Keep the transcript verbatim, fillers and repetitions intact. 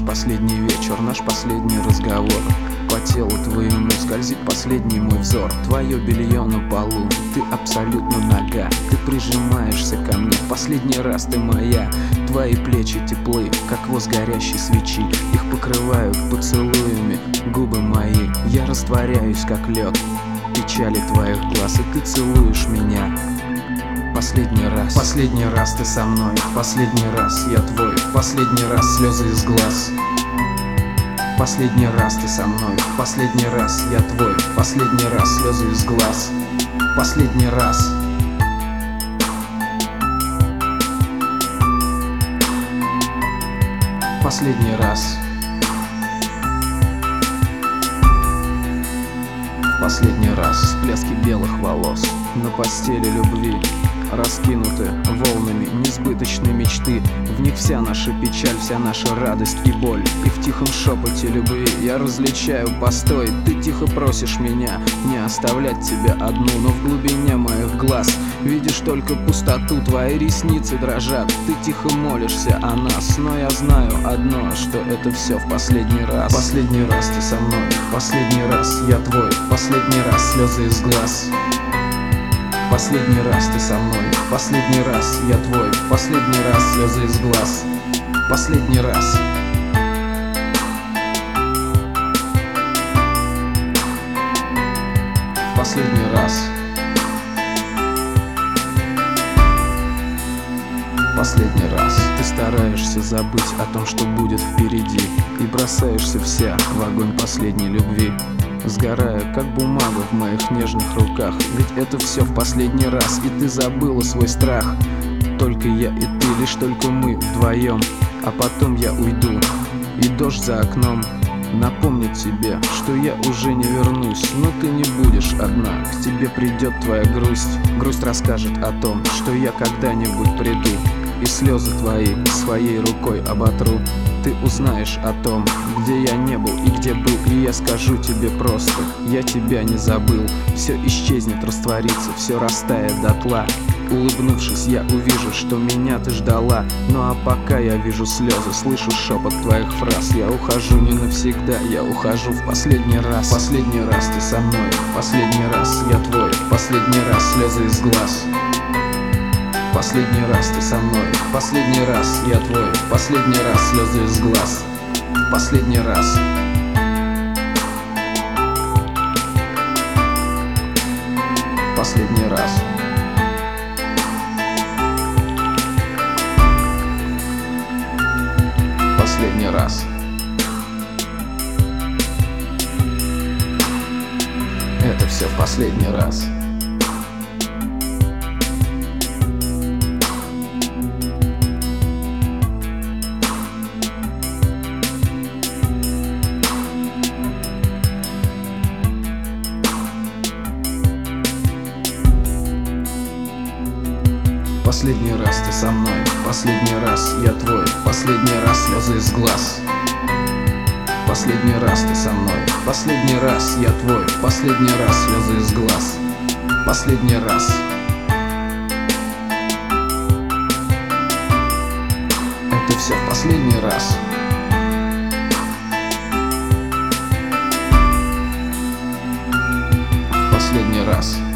последний вечер, наш последний разговор. По телу твоему скользит последний мой взор. Твое белье на полу, ты абсолютно нага. Ты прижимаешься ко мне, последний раз ты моя. Твои плечи теплы, как воск горящей свечи. Их покрывают поцелуями губы мои. Я растворяюсь, как лед в печали твоих глаз, и ты целуешь меня. Последний раз, последний раз ты со мной, последний раз я твой, последний раз слезы из глаз. Последний раз ты со мной, последний раз я твой, последний раз слезы из глаз. Последний раз. Последний раз. Последний раз. Всплески белых волос на постели любви раскинуты волнами несбыточной мечты. В них вся наша печаль, вся наша радость и боль. И в тихом шепоте любви я различаю постой. Ты тихо просишь меня не оставлять тебя одну, но в глубине моих глаз видишь только пустоту. Твои ресницы дрожат, ты тихо молишься о нас. Но я знаю одно, что это все в последний раз. Последний раз ты со мной, последний раз я твой, последний раз слезы из глаз. Последний раз ты со мной, последний раз я твой, последний раз слезы из глаз. Последний раз. Последний раз. Последний раз. Ты стараешься забыть о том, что будет впереди, и бросаешься вся в огонь последней любви, сгорая, как бумага в моих нежных руках. Ведь это все в последний раз, и ты забыла свой страх. Только я и ты, лишь только мы вдвоем. А потом я уйду, и дождь за окном напомнит тебе, что я уже не вернусь. Но ты не будешь одна, к тебе придет твоя грусть. Грусть расскажет о том, что я когда-нибудь приду, и слезы твои своей рукой оботру. Ты узнаешь о том, где я не был и где был, и я скажу тебе просто: я тебя не забыл. Все исчезнет, растворится, все растает дотла. Улыбнувшись, я увижу, что меня ты ждала. Ну а пока я вижу слезы, слышу шепот твоих фраз. Я ухожу не навсегда, я ухожу в последний раз. Последний раз ты со мной, последний раз я твой, последний раз слезы из глаз. Последний раз ты со мной, последний раз я твой, последний раз слезы из глаз. Последний раз. Последний раз. Последний раз. Это все в последний раз. Последний раз ты со мной, последний раз я твой, последний раз слезы из глаз. Последний раз ты со мной, последний раз я твой, последний раз слезы из глаз. Последний раз. Это все в последний раз. Последний раз.